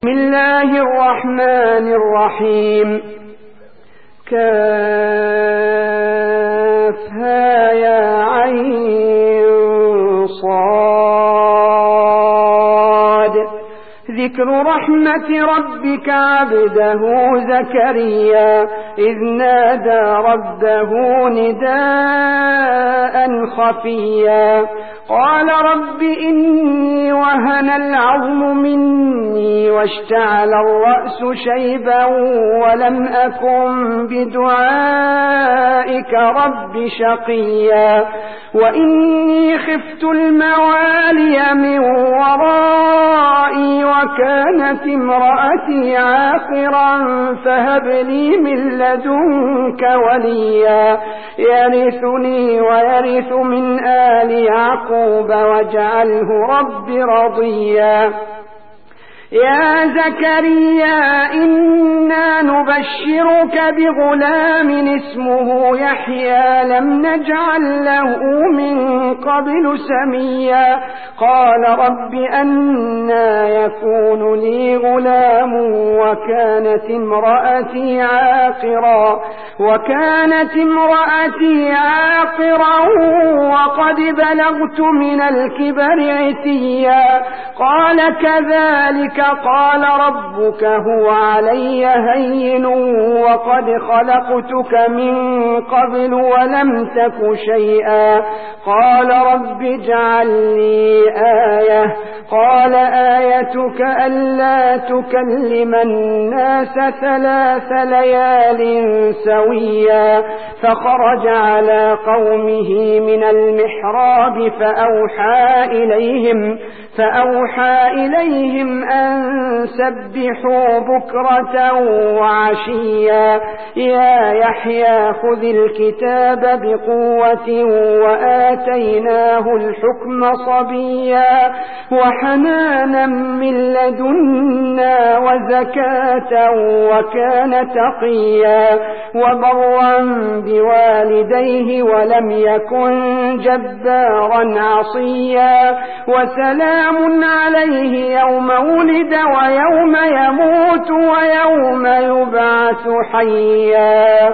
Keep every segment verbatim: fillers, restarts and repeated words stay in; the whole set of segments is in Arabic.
بسم الله الرحمن الرحيم. كافها يا عين صاد. ذكر رحمة ربك عبده زكريا إذ نادى ربه نداء خفيا قال رب إني وهن العظم مني واشتعل الرأس شيبا ولم أكن بدعائك رب شقيا وإني خفت الموالي من ورائي وكانت امرأتي عاقرا فهب لي من لدنك وليا يرثني ويرث من آل يعقوب واجعله رب رضيا. يا زكريا إنا نبشرك بغلام اسمه يحيى لم نجعل له من قبل سميا قال رب أنى يكون لي غلام وكانت امرأتي عاقرا وكانت امرأتي عاقرا وقد بلغت من الكبر عتيا قال كذلك قال ربك هو علي هين وقد خلقتك من قبل ولم تك شيئا قال رب اجعل لي آية قال آيتك ألا تكلم الناس ثلاث ليال سويا فخرج على قومه من المحراب فأوحى إليهم فأوحى إليهم أن سبحوا بكرة وعشيا يا يحيى خذ الكتاب بقوة وآتيناه الحكم صبيا وحنانا من لدنا وزكاة وكان تقيا وبرا بوالديه ولم يكن جبارا عصيا وسلام عليه يوم ولد ويوم يموت ويوم يبعث حيا.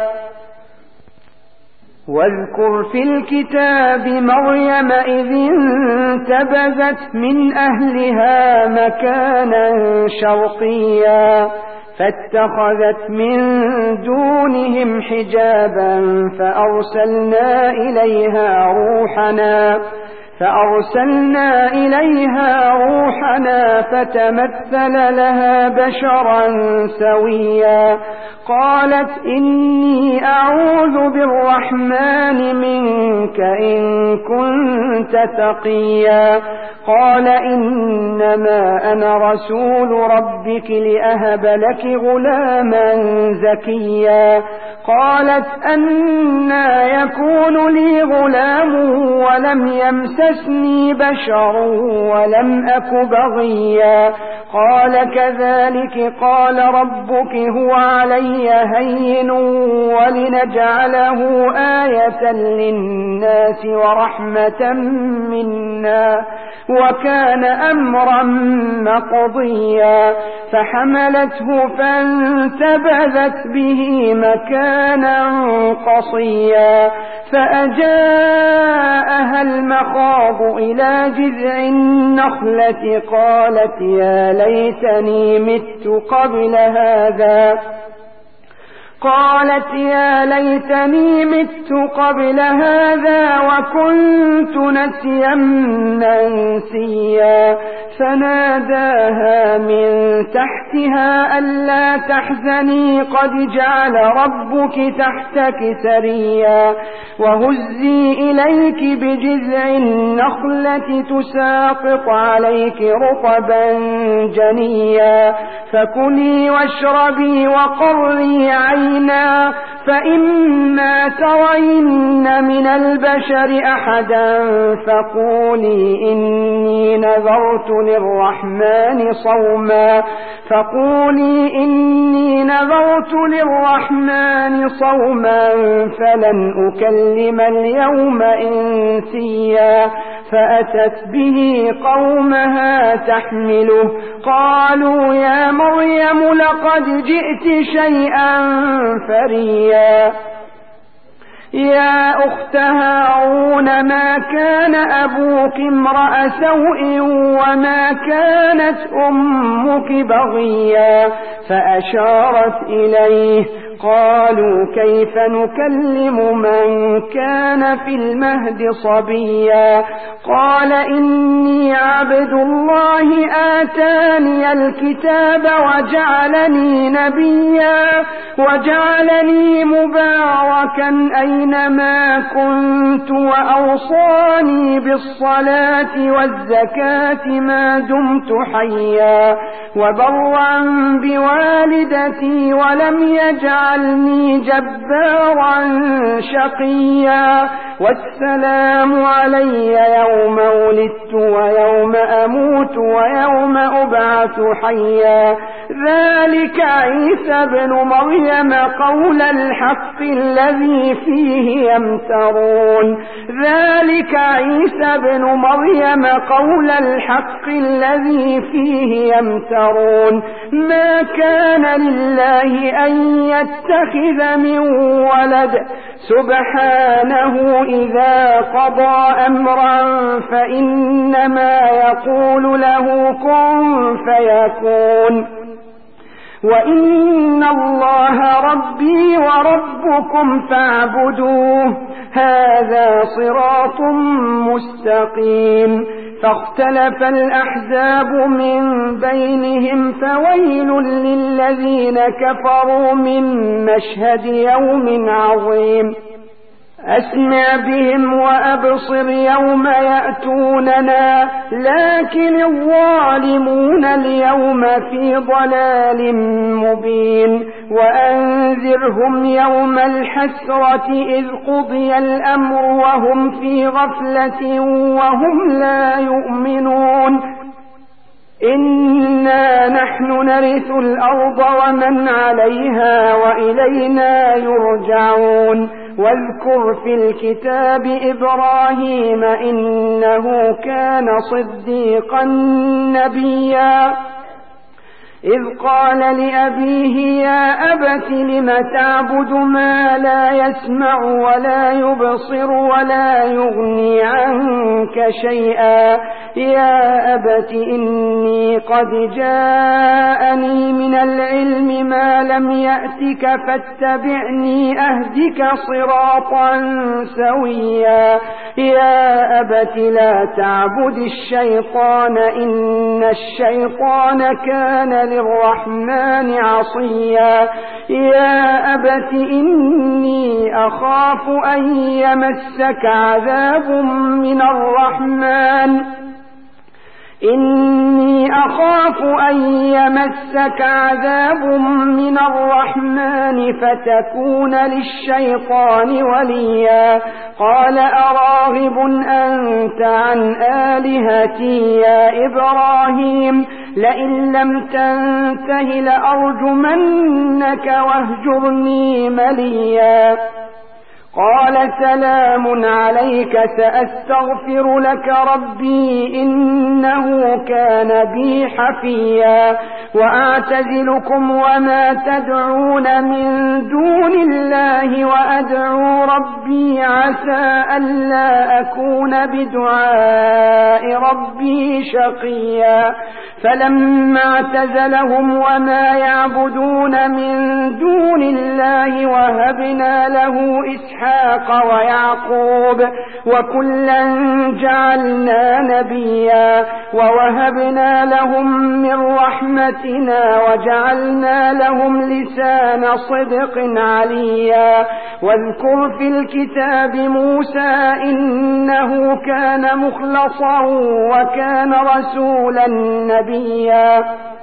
واذكر في الكتاب مريم إذ انتبذت من أهلها مكانا شرقيا فاتخذت من دونهم حجابا فأرسلنا إليها روحنا فأرسلنا إليها روحنا فتمثل لها بشرا سويا قالت إني أعوذ بالرحمن منك إن كنت تقيا قال إنما أنا رسول ربك لأهب لك غلاما زكيا قالت أنى يكون لي غلام ولم يمسسني بشر ولم أك بغيا قال كذلك قال ربك هو علي هين ولنجعله آية للناس ورحمة منا وكان أمرا مقضيا فحملته فانتبذت به مكانا قصيا فأجاءها المخاض إلى جذع النخلة قالت يا ليتني مت قبل هذا قالت يا ليتني مت قبل هذا وكنت نسيا منسيا فناداها من تحتها ألا تحزني قد جعل ربك تحتك سريا وهزي إليك بجذع النخلة تساقط عليك رطبا جنيا فكلي واشربي وقري عينا فإما ترين من البشر أحدا فقولي إني نذرت للرحمن صوما فقولي إني نذرت للرحمن صوما فلن أكلم اليوم إنسيا فأتت به قومها تحمله قالوا يا مريم لقد جئت شيئا فريا يا أخت هارون ما كان أبوك امرأ سوء وما كانت أمك بغيا فأشارت إليه قالوا كيف نكلم من كان في المهد صبيا قال إني عبد الله آتاني الكتاب وجعلني نبيا وجعلني مباركا أينما كنت وأوصاني بالصلاة والزكاة ما دمت حيا وبرا بوالدتي ولم يجعلني جبارا شقيا والسلام علي يوم ولدت ويوم أموت ويوم أبعث حيا ذلك عيسى ابن مريم قول الحق الذي فيه يمترون ذلك عيسى ابن مريم قول الحق الذي فيه يمترون ما كان لله أن يتخذ من ولد سبحانه إذا قضى أمرا فإنما يقول له كن فيكون وإن الله ربي وربكم فاعبدوه هذا صراط مستقيم فاختلف الأحزاب من بينهم فويل للذين كفروا من مشهد يوم عظيم أسمع بهم وأبصر يوم يأتوننا لكن الظالمون اليوم في ضلال مبين وأنذرهم يوم الحسرة إذ قضي الأمر وهم في غفلة وهم لا يؤمنون إنا نحن نرث الأرض ومن عليها وإلينا يرجعون واذكر في الكتاب إبراهيم إنه كان صديقا نبيا إذ قال لأبيه يا أبت لم تعبد ما لا يسمع ولا يبصر ولا يغني عنك شيئا يا أبت إني قد جاءني من العلم ما لم يأتك فاتبعني أهدك صراطا سويا يا أبت لا تعبد الشيطان إن الشيطان كان للرحمن عصيا يا أبت إني أخاف أن يمسك عذاب من الرحمن إني أخاف أن يمسك عذاب من الرحمن فتكون للشيطان وليا قال أراغب أنت عن آلهتي يا إبراهيم لئن لم تنته لأرجمنك واهجرني مليا قال سلام عليك سأستغفر لك ربي إنه كان بي حفيا وأعتزلكم وما تدعون من دون الله وأدعو ربي عسى ألا أكون بدعاء ربي شقيا فلما اعتزلهم وما يعبدون من دون الله وهبنا له إسحاق ويعقوب وكلا جعلنا نبيا ووهبنا لهم من رحمتنا وجعلنا لهم لسان صدق عليا واذكر في الكتاب موسى إنه كان مخلصا وكان رسولا نبيا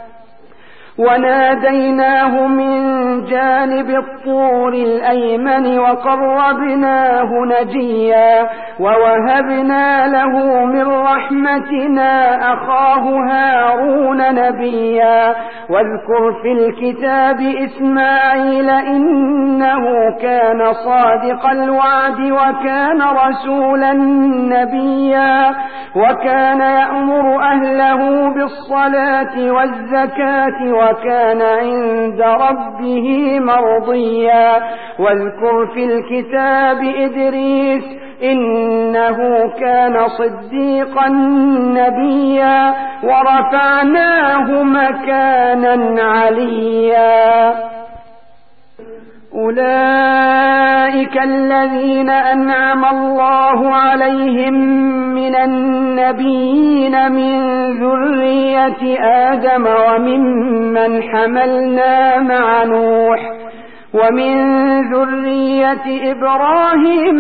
وناديناه من جانب الطور الأيمن وقربناه نجيا ووهبنا له من رحمتنا أخاه هارون نبيا واذكر في الكتاب إسماعيل إنه كان صادق الوعد وكان رسولا نبيا وكان يأمر أهله بالصلاة والزكاة وكان عند ربه مرضيا واذكر في الكتاب إدريس إنه كان صديقا نبيا ورفعناه مكانا عليا أولئك الذين أنعم الله عليهم من النبيين من ذرية آدم وممن حملنا مع نوح ومن ذرية إبراهيم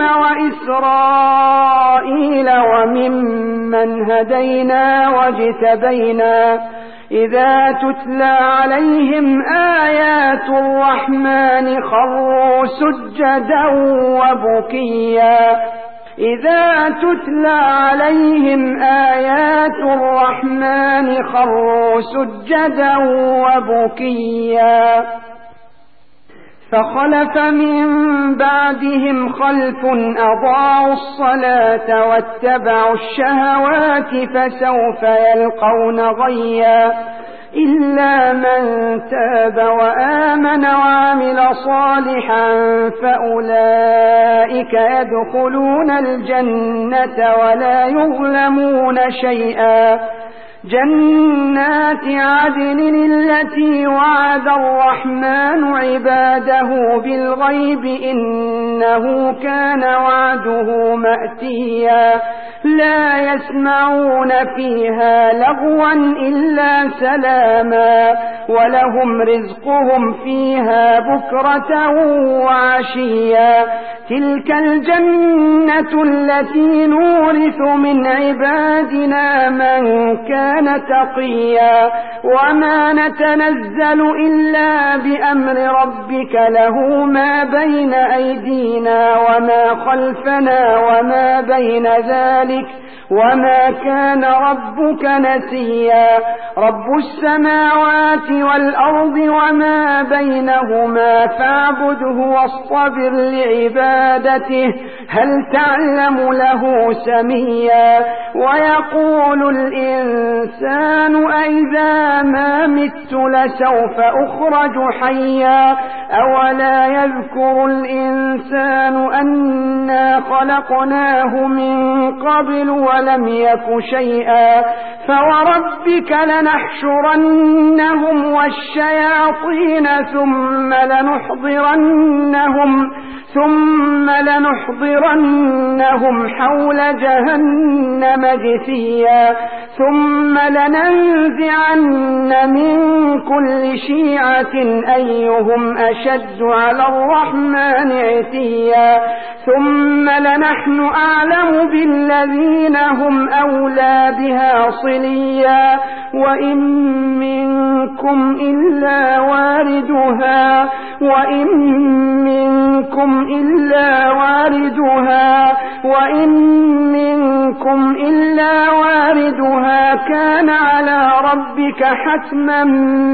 وإسرائيل وممن هدينا واجتبينا إذا تتلى عليهم آيات الرحمن خروا سجدا وبكيا إذا تتلى عليهم آيات الرحمن خروا سجدا وبكيا فخلف من بعدهم خلف أضاعوا الصلاة واتبعوا الشهوات فسوف يلقون غيا إلا من تاب وآمن وعمل صالحا فأولئك يدخلون الجنة ولا يظلمون شيئا جنات عدن التي وعد الرحمن عباده بالغيب إنه كان وعده مأتيا لا يسمعون فيها لغوا إلا سلاما ولهم رزقهم فيها بكرة وعشيا تلك الجنة التي نورث من عبادنا من كان تقيا وما نتنزل إلا بأمر ربك له ما بين أيدينا وما خلفنا وما بين ذلك وما كان ربك نسيا رب السماوات والأرض وما بينهما فاعبده واصطبر لعبادته هل تعلم له سميا ويقول الإنسان أئذا ما مت لسوف أخرج حيا أولا يذكر الإنسان أنا خلقناه من قبل ولم يك شيئا فوربك لنحشرنهم والشياطين ثم لنحضرنهم ثم لنحضرنهم حول جهنم جثيا ثم لننزعن من كل شيعة أيهم أشد على الرحمن عتيا ثم لنحن أعلم بالذين هم أولى بها صليا وإن منكم إلا واردها وإن منكم إلا واردها وإن منكم إلا واردها كان على ربك حتما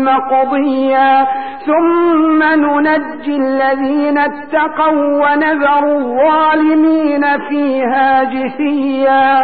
مقضيا ثم ننجي الذين اتقوا ونذر الظالمين فيها جثيا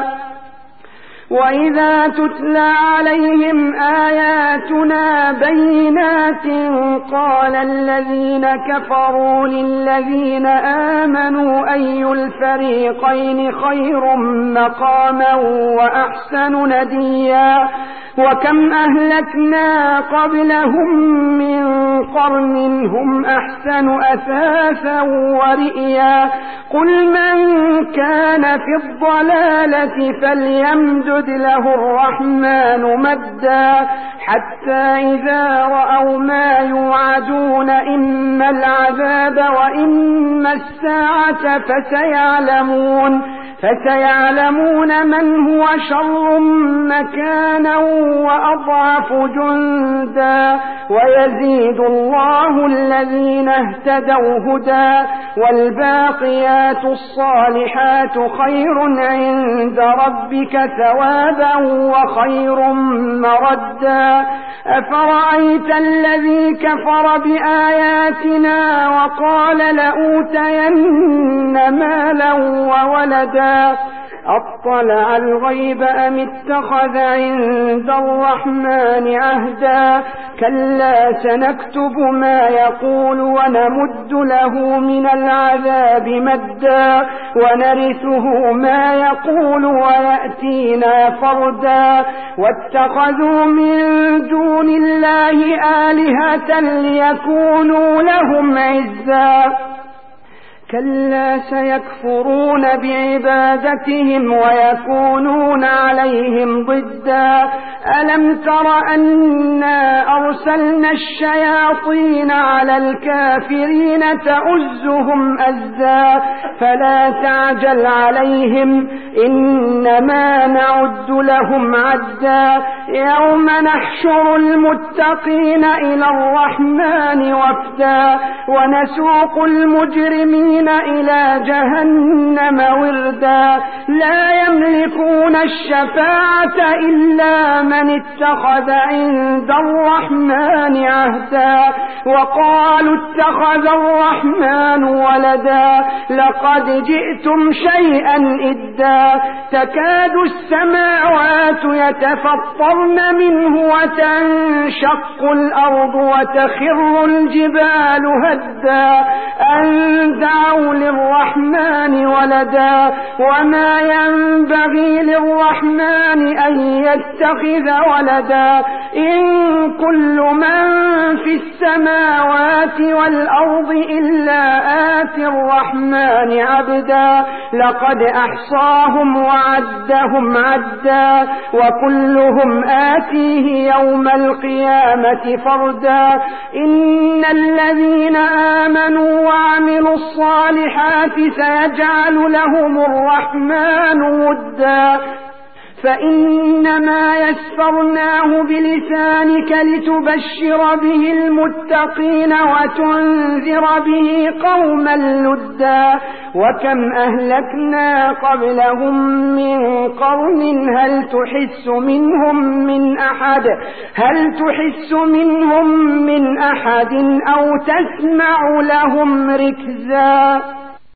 وإذا تتلى عليهم آياتنا بينات قال الذين كفروا للذين آمنوا أي الفريقين خير مقاما وأحسن نديا وكم أهلكنا قبلهم من قرن هم أحسن أثاثا ورئيا قل من كان في الضلالة فليمدد له الرحمن مدا حتى إذا رأوا ما يوعدون إما العذاب وإما الساعة فسيعلمون فسيعلمون من هو شر مكانا وأضعف جندا ويزيد الله الذين اهتدوا هدى والباقيات الصالحات خير عند ربك ثوابا وخير مردا أفرأيت الذي كفر بآياتنا وقال لأوتين مالا وولدا أطلع الغيب أم اتخذ عند الرحمن عهدا كلا سنكتب ما يقول ونمد له من العذاب مدا ونرثه ما يقول ويأتينا فردا واتخذوا من دون الله آلهة ليكونوا لهم عزا كلا سيكفرون بعبادتهم ويكونون عليهم ضدا ألم تر أنا أرسلنا الشياطين على الكافرين تؤزهم أزا فلا تعجل عليهم إنما نعد لهم عدا يوم نحشر المتقين إلى الرحمن وفدا ونسوق المجرمين إلى جهنم وردا لا يملكون الشفاعة إلا من اتخذ عند الرحمن عهدا وقالوا اتخذ الرحمن ولدا لقد جئتم شيئا إدا تكاد السماوات يتفطرن منه وتنشق الأرض وتخر الجبال هدا أن دعوا للرحمن ولدا وما ينبغي للرحمن أن يتخذ ولدا إن كل من في السماوات والأرض إلا آتي الرحمن عبدا لقد أحصاهم وعدهم عدا وكلهم آتيه يوم القيامة فردا إن الذين آمنوا وعملوا الصالحات سيجعل لهم الرحمن ودا فإنما يسرناه بلسانك لتبشر به المتقين وتنذر به قوما لدا وكم أهلكنا قبلهم من قرن هل تحس منهم من أحد هل تحس منهم من أحد أو تسمع لهم ركزا